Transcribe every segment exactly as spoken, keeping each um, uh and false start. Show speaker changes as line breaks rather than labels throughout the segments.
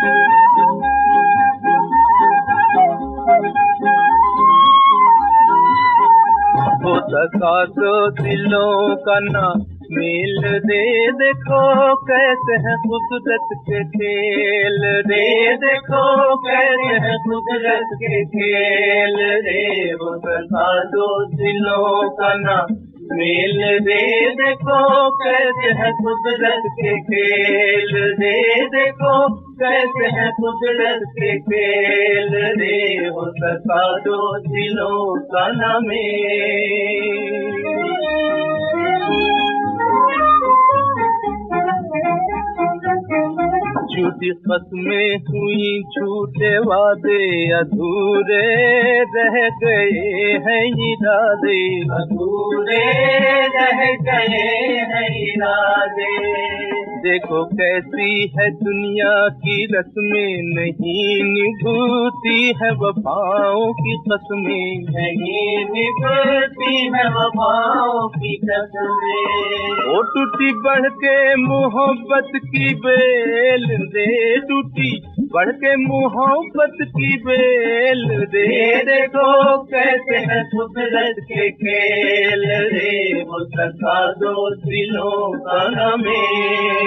हो सका तो दिलों का ना मेल दे देखो कैसे है कुदरत के खेल रे, देखो कैसे है कुदरत के खेल रे। हो सका तो दिलों का ना मेल दे देखो कैसे है कुदरत के खेल रे, देखो कैसे है कुदरत के खेल रे। हो सका तो दिलों का ना मेल। झूठी कसमें हुई झूठे वादे अधूरे रह गए हैं इरादे, अधूरे रह गए हैं इरादे। देखो कैसी है दुनिया की रस्में नहीं निभती है वफाओं की कसमें, नहीं निभती है वफाओं की कसमें। ओ टूटी बढ़ के मोहब्बत की बेल रे, टूटी बढ़ के मोहब्बत की बेल रे, देखो कैसे है कुदरत के खेल रे। हो सका दो दिलों का ना मेल।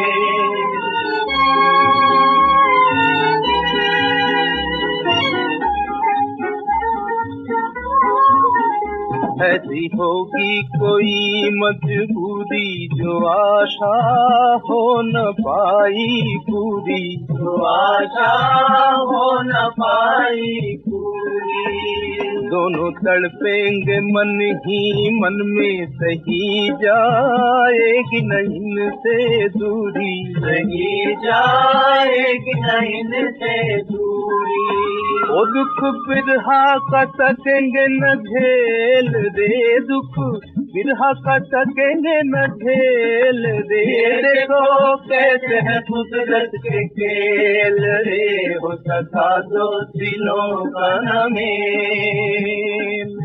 ऐसी होगी कोई मजबूरी जो आशा हो न पाई पूरी, जो आशा हो न पाई पूरी। दोनों तड़पेंगे मन ही मन में सही जाएगी न इनसे दूरी, सही जाएगी न इनसे दूरी। ओ दुख बिरहा का सकेंगे न झेल रे, दुख बिरहा का सकेंगे न झेल रे, देखो कैसे है कुदरत के खेल रे। हो सका दो दिलों का ना मेल।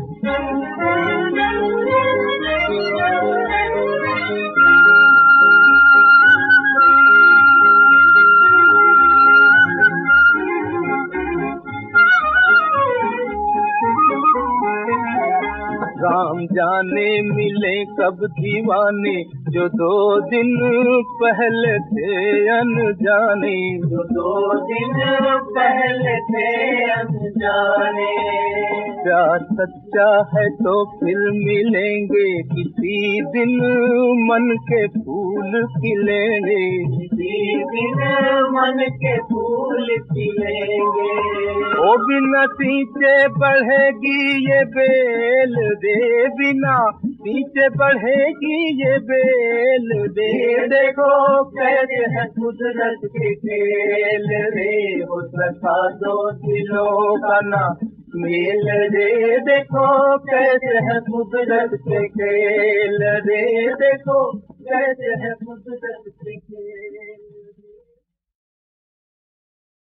राम जाने मिले कब दीवाने जो दो दिन पहले थे अनजाने, जो दो दिन पहले थे अनजाने। प्यार सच्चा है तो फिर मिलेंगे किसी दिन मन के फूल खिलेंगे, किसी दिन मन के फूल खिलेंगे। ओ बिना सींचे बढ़ेगी ये बेल दे, बिना नीचे बढ़ेगी ये बेल दे, देखो कैसे है कुदरत के खेल रे। हो सका दो दिलों का ना मेल रे, देखो कैसे है कुदरत के खेल रे, देखो कैसे है कुदरत के खेल।